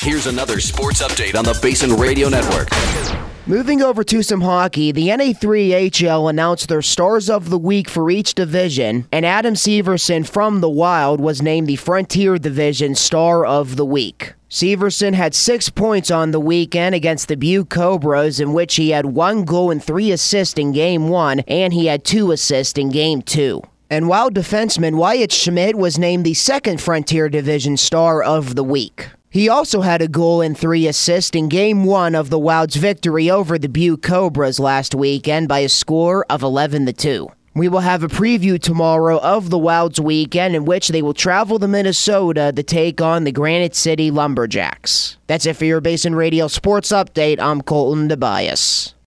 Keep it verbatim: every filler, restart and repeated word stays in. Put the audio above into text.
Here's another sports update on the Basin Radio Network. Moving over to some hockey, the N A three H L announced their Stars of the Week for each division, and Adam Severson from the Wild was named the Frontier Division Star of the Week. Severson had six points on the weekend against the Butte Cobras, in which he had one goal and three assists in Game one, and he had two assists in Game two. And Wild defenseman Wyatt Schmidt was named the second Frontier Division Star of the Week. He also had a goal and three assists in Game one of the Wild's victory over the Butte Cobras last weekend by a score of eleven to two. We will have a preview tomorrow of the Wild's weekend, in which they will travel to Minnesota to take on the Granite City Lumberjacks. That's it for your Basin Radio Sports Update. I'm Colton Tobias.